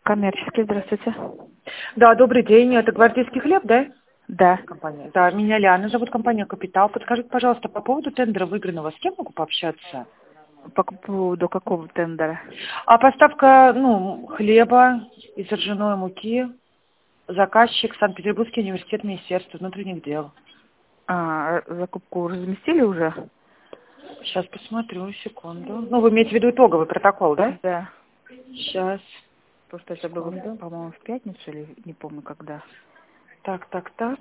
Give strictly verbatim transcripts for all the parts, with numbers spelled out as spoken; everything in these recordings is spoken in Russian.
Коммерческий, здравствуйте. Да, добрый день. Это гвардейский хлеб, да? Да. Компания. Да, меня Лиана зовут, компания «Капитал». Подскажите, пожалуйста, по поводу тендера выигранного, с кем могу пообщаться? По поводу какого тендера? А поставка, ну, хлеба из ржаной муки. Заказчик Санкт-Петербургский университет, Министерства внутренних дел. А, закупку разместили уже? Сейчас посмотрю, секунду. Ну, вы имеете в виду итоговый протокол, да? Да. Сейчас. Просто это было, Секунду. по-моему, в пятницу или не помню когда. Так, так, так.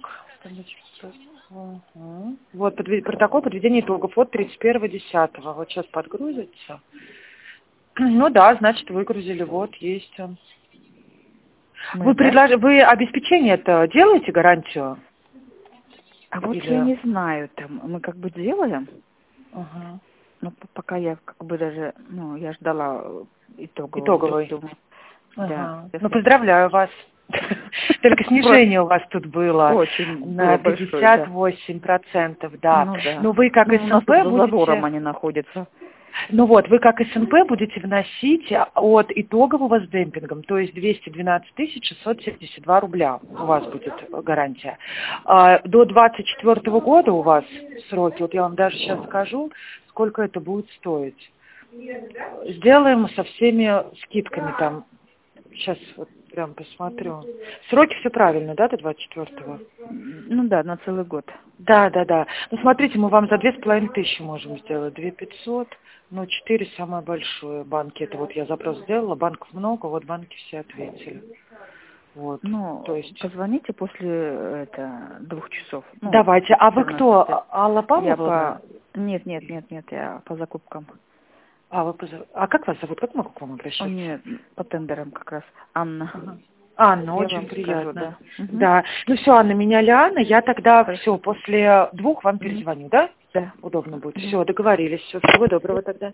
Угу. Вот подве- протокол подведения итогов от тридцать первого десятого. Вот сейчас подгрузится. Ну да, значит, выгрузили. Вот, есть он. Мы, Вы, да? предлож... Вы обеспечение это делаете, гарантию? А вот Или... я не знаю, там мы как бы делаем, Ага. но п- пока я как бы даже, ну, я ждала итогового. Итоговый. Думаю, да. Ага. Ну, Если... поздравляю вас. Только снижение у вас тут было Очень было на большое, пятьдесят да. восемь процентов, да. Ну да. Но вы как Ну, у нас тут СНП за забором будете... они находятся. Ну вот, вы как СНП будете вносить от итогового с демпингом, то есть двести двенадцать тысяч шестьсот семьдесят два рубля у вас будет гарантия. А до двадцать четвёртого года у вас сроки, вот я вам даже сейчас скажу, сколько это будет стоить. Сделаем со всеми скидками там. Сейчас вот прям посмотрю. Сроки все правильно, да, до двадцать четвёртого? Ну да, на целый год. Да, да, да. Ну, смотрите, мы вам за две с половиной тысячи можем сделать. Две пятьсот, ну, четыре самое большое. Банки, это вот я запрос сделала, банков много, вот банки все ответили. Вот, Ну, то есть... позвоните после это, двух часов. Ну, Давайте. А вы кто? четырнадцати. Алла Я Павловна? по... Нет, нет, нет, нет, я по закупкам. А, вы позов- а как вас зовут? Как могу к вам О, обращаться? нет, по тендерам как раз. Анна. Ага. Анна, Я очень вам скажу, приятно. да. Угу. Да. Ну все, Анна, меня Лиана, я тогда Хорошо. все, после двух вам Угу. перезвоню, да? Да. Удобно будет. Угу. Все, договорились. Все, всего доброго тогда.